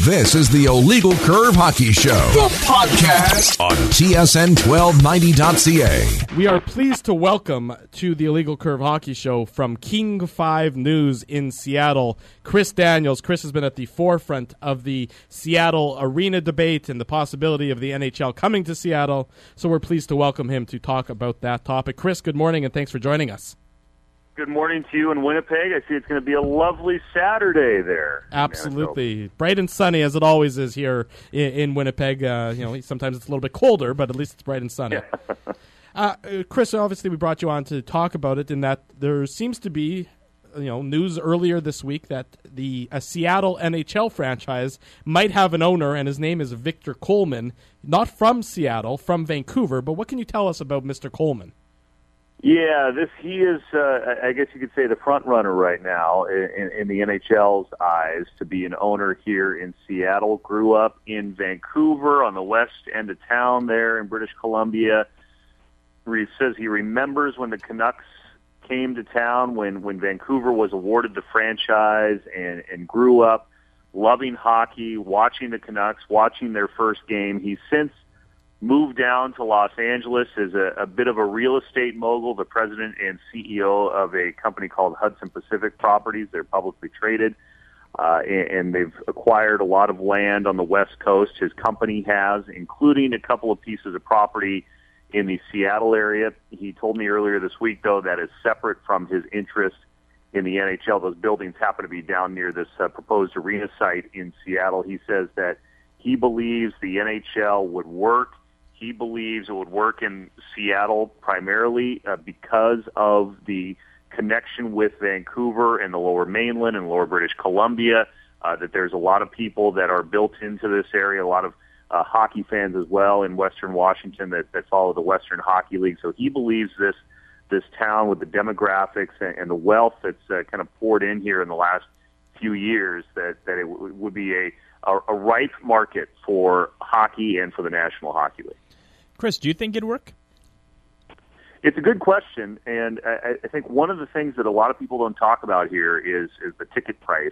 This is the Illegal Curve Hockey Show, the podcast on TSN1290.ca. We are pleased to welcome to the Illegal Curve Hockey Show from King 5 News in Seattle, Chris Daniels. Chris has been at the forefront of the Seattle arena debate and the possibility of the NHL coming to Seattle, so we're pleased to welcome him to talk about that topic. Chris, good morning and thanks for joining us. Good morning to you in Winnipeg. I see it's going to be a lovely Saturday there. Absolutely. Bright and sunny, as it always is here in Winnipeg. Sometimes it's a little bit colder, but at least it's bright and sunny. Chris, obviously we brought you on to talk about it in that there seems to be news earlier this week that a Seattle NHL franchise might have an owner, and his name is Victor Coleman, not from Seattle, from Vancouver. But what can you tell us about Mr. Coleman? Yeah, he is, I guess you could say, the front runner right now in the NHL's eyes to be an owner here in Seattle. Grew up in Vancouver on the west end of town there in British Columbia. He says he remembers when the Canucks came to town, when Vancouver was awarded the franchise, and grew up loving hockey, watching the Canucks, watching their first game. He's since moved down to Los Angeles as a bit of a real estate mogul, the president and CEO of a company called Hudson Pacific Properties. They're publicly traded, and they've acquired a lot of land on the West Coast. His company has, including a couple of pieces of property in the Seattle area. He told me earlier this week, though, that is separate from his interest in the NHL. Those buildings happen to be down near this proposed arena site in Seattle. He says that he believes the NHL would work. He believes it would work in Seattle primarily because of the connection with Vancouver and the Lower Mainland and Lower British Columbia, that there's a lot of people that are built into this area, a lot of hockey fans as well in Western Washington that follow the Western Hockey League. So he believes this town, with the demographics and the wealth that's kind of poured in here in the last few years, that it would be a ripe market for hockey and for the National Hockey League. Chris, do you think it'd work? It's a good question, and I think one of the things that a lot of people don't talk about here is the ticket price,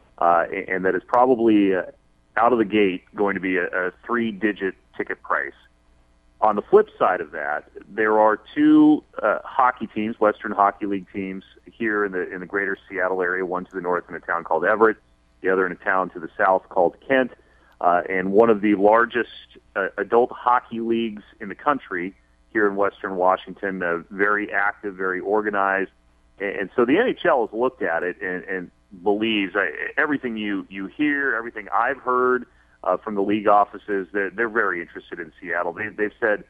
and that is probably out of the gate going to be a three-digit ticket price. On the flip side of that, there are two hockey teams, Western Hockey League teams, here in the greater Seattle area, one to the north in a town called Everett, the other in a town to the south called Kent. And one of the largest adult hockey leagues in the country here in Western Washington, very active, very organized. And so the NHL has looked at it and believes everything you hear, everything I've heard from the league offices, they're very interested in Seattle. They've said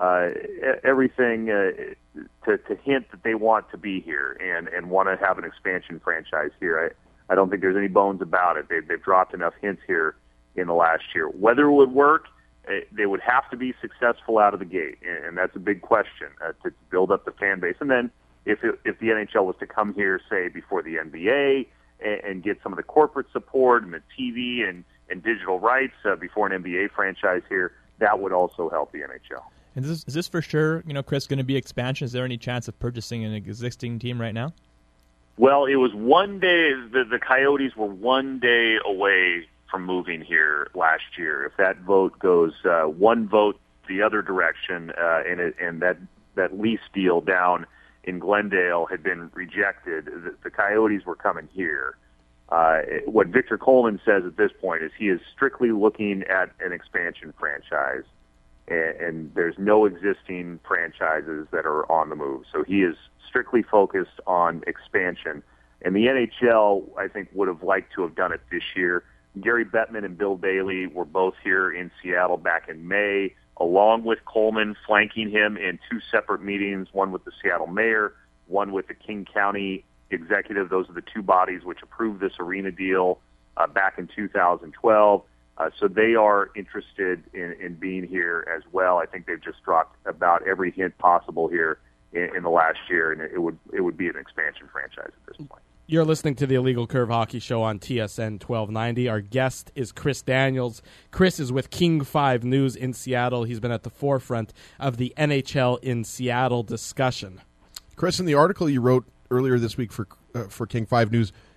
everything to hint that they want to be here and want to have an expansion franchise here. I don't think there's any bones about it. They've dropped enough hints here in the last year. Whether it would work, they would have to be successful out of the gate, and that's a big question to build up the fan base. And then if the NHL was to come here, say, before the NBA and get some of the corporate support and the TV and digital rights before an NBA franchise here, that would also help the NHL. And is this for sure, Chris, going to be expansion? Is there any chance of purchasing an existing team right now? Well, it was one day. The Coyotes were one day away from moving here last year. If that vote goes one vote the other direction, and that lease deal down in Glendale had been rejected, the Coyotes were coming here. What Victor Coleman says at this point is he is strictly looking at an expansion franchise, and there's no existing franchises that are on the move. So he is strictly focused on expansion. And the NHL, I think, would have liked to have done it this year. Gary Bettman and Bill Bailey were both here in Seattle back in May, along with Coleman, flanking him in two separate meetings, one with the Seattle mayor, one with the King County executive. Those are the two bodies which approved this arena deal back in 2012. So they are interested in being here as well. I think they've just dropped about every hint possible here in the last year, and it would be an expansion franchise at this point. You're listening to the Illegal Curve Hockey Show on TSN 1290. Our guest is Chris Daniels. Chris is with King 5 News in Seattle. He's been at the forefront of the NHL in Seattle discussion. Chris, in the article you wrote earlier this week for King 5 News,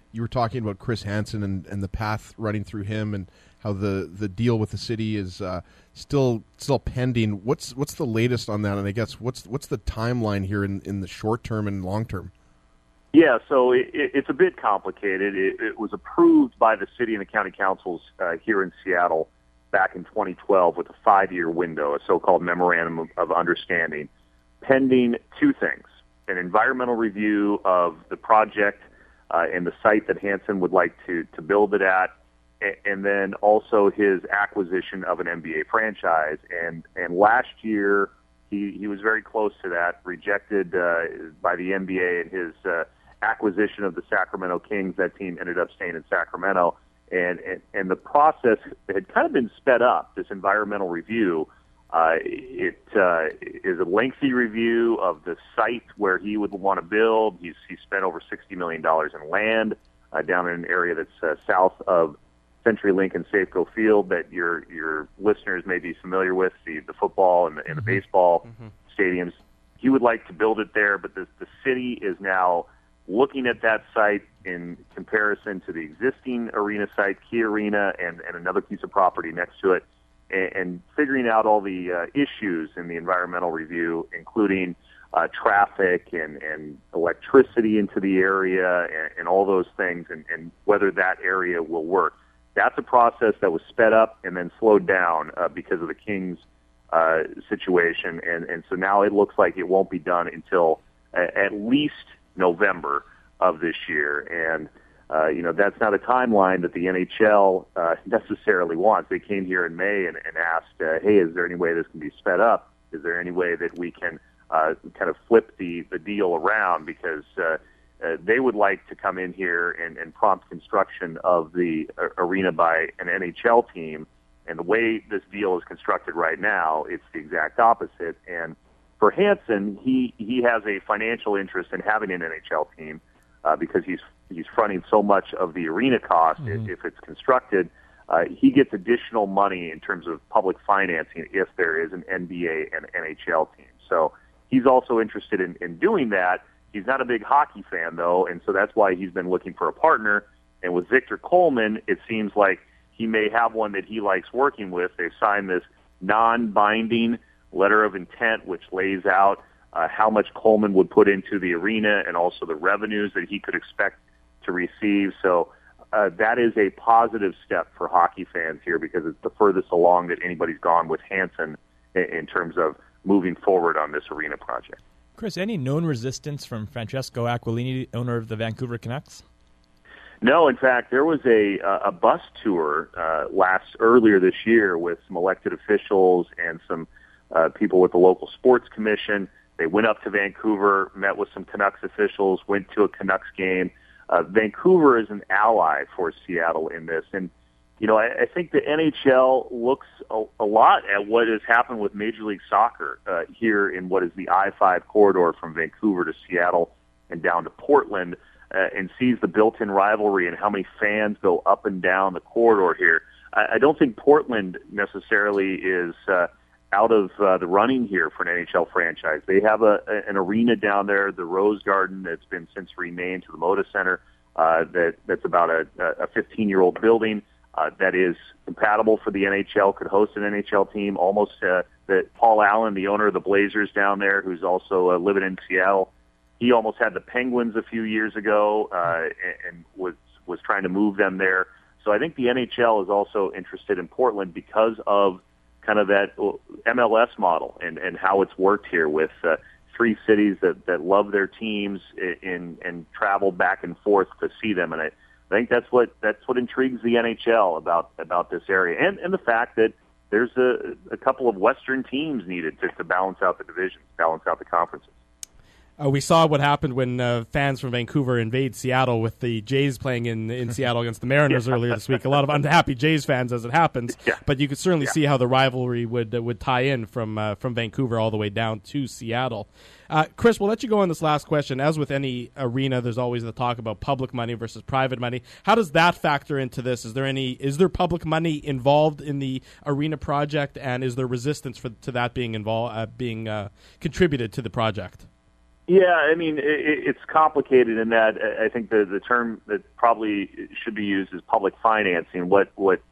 you were talking about Chris Hansen and the path running through him, and how the deal with the city is still pending. What's the latest on that? And I guess what's the timeline here in the short term and long term? Yeah, so it's a bit complicated. It was approved by the city and the county councils here in Seattle back in 2012 with a 5-year window, a so-called memorandum of understanding, pending two things: an environmental review of the project and the site that Hansen would like to build it at, and then also his acquisition of an NBA franchise. And last year, he was very close to that, rejected by the NBA and his acquisition of the Sacramento Kings. That team ended up staying in Sacramento. And the process had kind of been sped up, this environmental review. It is a lengthy review of the site where he would want to build. He spent over $60 million in land down in an area that's south of CenturyLink and Safeco Field that your listeners may be familiar with, the football and the baseball stadiums. He would like to build it there, but the city is now looking at that site in comparison to the existing arena site, Key Arena, and another piece of property next to it, and figuring out all the issues in the environmental review, including traffic and electricity into the area and all those things, and whether that area will work. That's a process that was sped up and then slowed down because of the Kings situation, and so now it looks like it won't be done until at least November of this year. And that's not a timeline that the NHL necessarily wants. They came here in May and asked, hey, is there any way this can be sped up? Is there any way that we can kind of flip the deal around? Because they would like to come in here and prompt construction of the arena by an NHL team. And the way this deal is constructed right now, it's the exact opposite. And for Hansen, he has a financial interest in having an NHL team because he's fronting so much of the arena cost if it's constructed. He gets additional money in terms of public financing if there is an NBA and NHL team. So he's also interested in doing that. He's not a big hockey fan, though, and so that's why he's been looking for a partner. And with Victor Coleman, it seems like he may have one that he likes working with. They've signed this non-binding letter of intent, which lays out how much Coleman would put into the arena and also the revenues that he could expect to receive. So that is a positive step for hockey fans here because it's the furthest along that anybody's gone with Hansen in terms of moving forward on this arena project. Chris, any known resistance from Francesco Aquilini, owner of the Vancouver Canucks? No, in fact, there was a bus tour earlier this year with some elected officials and some people with the local sports commission. They went up to Vancouver, met with some Canucks officials, went to a Canucks game. Vancouver is an ally for Seattle in this. And, I think the NHL looks a lot at what has happened with Major League Soccer here in what is the I-5 corridor from Vancouver to Seattle and down to Portland, and sees the built-in rivalry and how many fans go up and down the corridor here. I don't think Portland necessarily is out of the running here for an NHL franchise. They have an arena down there, the Rose Garden, that's been since renamed to the Moda Center. That's about a 15-year-old building that is compatible for the NHL, could host an NHL team. Almost that Paul Allen, the owner of the Blazers down there, who's also living in Seattle, he almost had the Penguins a few years ago and was trying to move them there. So I think the NHL is also interested in Portland because of kind of that MLS model and how it's worked here with three cities that love their teams and travel back and forth to see them. And I think that's what intrigues the NHL about this area, and the fact that there's a couple of Western teams needed to balance out the divisions, balance out the conferences. We saw what happened when fans from Vancouver invade Seattle with the Jays playing in Seattle against the Mariners earlier this week. A lot of unhappy Jays fans as it happens, but you could certainly see how the rivalry would tie in from Vancouver all the way down to Seattle. Chris, we'll let you go on this last question. As with any arena, there's always the talk about public money versus private money. How does that factor into this? Is there public money involved in the arena project, and is there resistance to that being contributed to the project? Yeah, I mean, it's complicated in that I think the term that probably should be used is public financing. What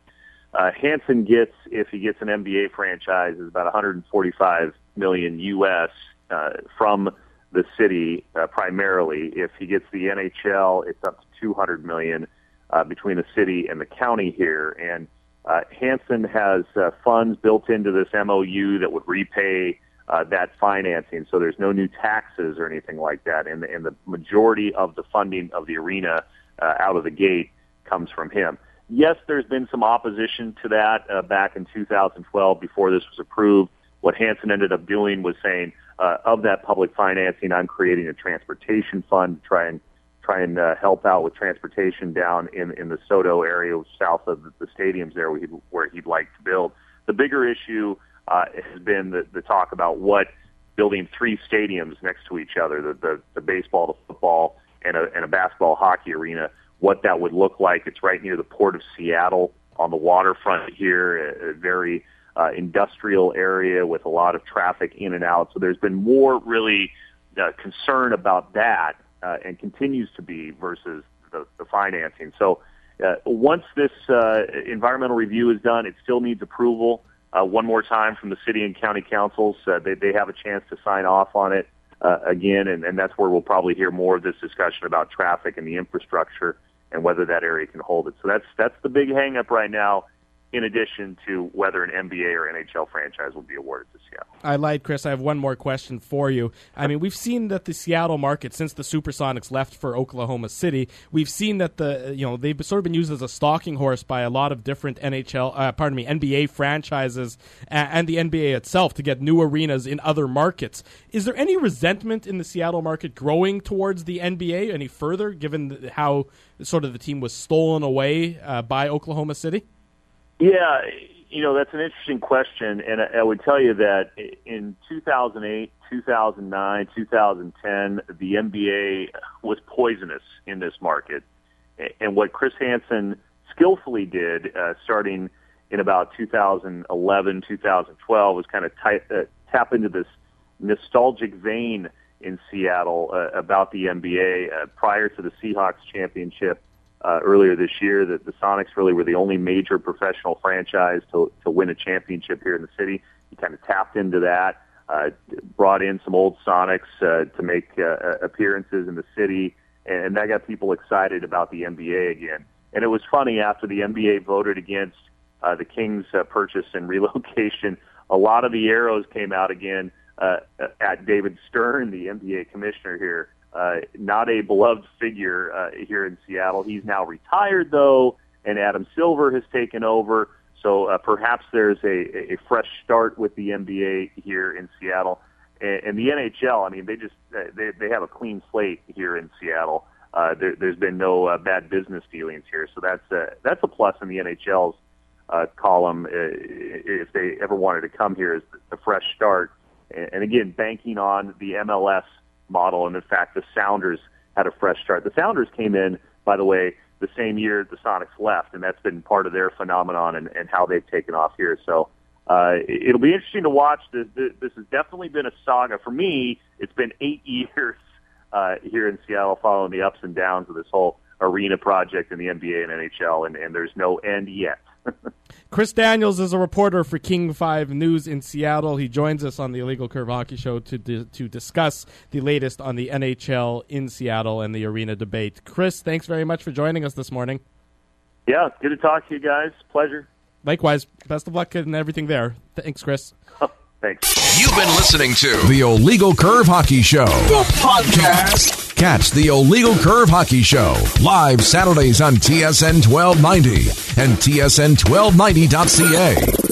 Hansen gets if he gets an NBA franchise is about $145 million U.S. From the city primarily. If he gets the NHL, it's up to $200 million between the city and the county here. And Hansen has funds built into this MOU that would repay that financing, so there's no new taxes or anything like that, and the majority of the funding of the arena out of the gate comes from him. Yes, there's been some opposition to that back in 2012 before this was approved. What Hansen ended up doing was saying, of that public financing, I'm creating a transportation fund to try and help out with transportation down in the SoDo area south of the stadiums there where he'd like to build. The bigger issue has been the talk about what building three stadiums next to each other, the baseball, the football, and a basketball hockey arena, what that would look like. It's right near the Port of Seattle on the waterfront here, a very industrial area with a lot of traffic in and out. So there's been more really concern about that and continues to be versus the financing. So once this environmental review is done, it still needs approval. One more time from the city and county councils. They have a chance to sign off on it again, and that's where we'll probably hear more of this discussion about traffic and the infrastructure and whether that area can hold it. So that's the big hang-up right now, in addition to whether an NBA or NHL franchise will be awarded to Seattle. I lied, Chris. I have one more question for you. I mean, we've seen that the Seattle market, since the Supersonics left for Oklahoma City, we've seen that they've sort of been used as a stalking horse by a lot of different NBA franchises and the NBA itself to get new arenas in other markets. Is there any resentment in the Seattle market growing towards the NBA any further, given how sort of the team was stolen away by Oklahoma City? Yeah, that's an interesting question, and I would tell you that in 2008, 2009, 2010, the NBA was poisonous in this market. And what Chris Hansen skillfully did, starting in about 2011, 2012, was kind of tap into this nostalgic vein in Seattle about the NBA. Prior to the Seahawks championship earlier this year, that the Sonics really were the only major professional franchise to win a championship here in the city. He kind of tapped into that, brought in some old Sonics to make appearances in the city, and that got people excited about the NBA again. And it was funny, after the NBA voted against the Kings' purchase and relocation, a lot of the arrows came out again at David Stern, the NBA commissioner here. Not a beloved figure here in Seattle. He's now retired, though, and Adam Silver has taken over. So perhaps there's a fresh start with the NBA here in Seattle. And the NHL, I mean, they have a clean slate here in Seattle. There's been no bad business dealings here. So that's a plus in the NHL's column if they ever wanted to come here, is a fresh start. And again, banking on the MLS model, and in fact, the Sounders had a fresh start. The Sounders came in, by the way, the same year the Sonics left, and that's been part of their phenomenon and how they've taken off here. So it'll be interesting to watch. This has definitely been a saga. For me, it's been 8 years here in Seattle following the ups and downs of this whole arena project in the NBA and NHL, and there's no end yet. Chris Daniels is a reporter for King 5 News in Seattle. He joins us on the Illegal Curve Hockey Show to discuss the latest on the NHL in Seattle and the arena debate. Chris, thanks very much for joining us this morning. Yeah, good to talk to you guys. Pleasure. Likewise. Best of luck and everything there. Thanks, Chris. Thanks. You've been listening to the Illegal Curve Hockey Show, the podcast. Catch the Illegal Curve Hockey Show live Saturdays on TSN 1290 and TSN1290.ca.